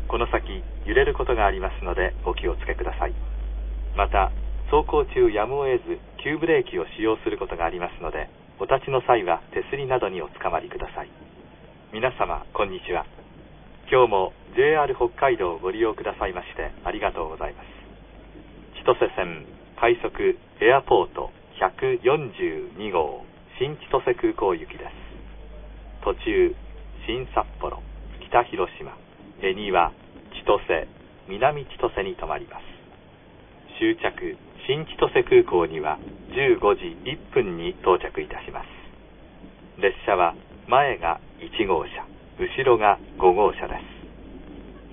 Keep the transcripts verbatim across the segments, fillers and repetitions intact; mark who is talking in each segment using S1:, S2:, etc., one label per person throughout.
S1: この先揺れることがありますのでお気をつけください。また走行中やむを得ず急ブレーキを使用することがありますので、お立ちの際は手すりなどにおつかまりください。皆様こんにちは。今日も ジェイアール 北海道をご利用くださいましてありがとうございます。千歳線快速エアポートひゃくよんじゅうに号新千歳空港行きです。途中新札幌、北広島、恵庭、千歳、南千歳に停まります。終着新千歳空港にはじゅうごじいっぷんに到着いたします。列車は前がいち号車、後ろがご号車です。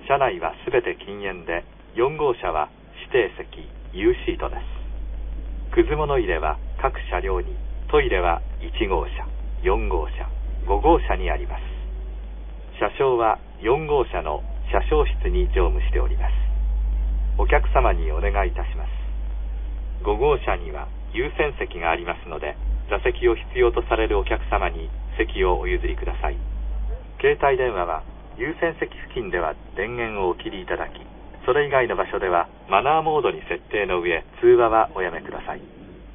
S1: 車内はすべて禁煙で、よん号車は指定席 U シートです。くず物入れは各車両に、トイレはいち号車、よん号車、ご号車にあります。車掌はよん号車の車掌室に乗務しております。お客様にお願いいたします。ご号車には優先席がありますので、座席を必要とされるお客様に席をお譲りください。携帯電話は優先席付近では電源をお切りいただき、それ以外の場所ではマナーモードに設定の上、通話はおやめください。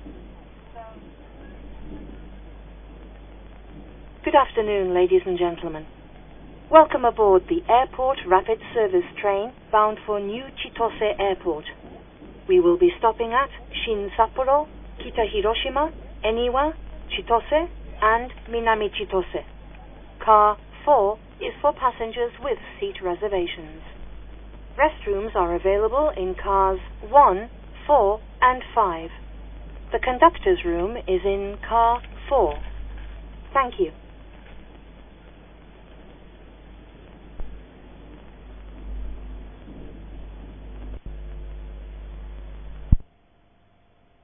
S2: Good afternoon, ladies and gentlemen. Welcome aboard the Airport Rapid Service train bound for New Chitose Airport. We will be stopping at Shin Sapporo, Kita Hiroshima, Eniwa, Chitose, and Minami Chitose. Car four is for passengers with seat reservations. Restrooms are available in cars one, four, and five. The conductor's room is in car four. Thank you.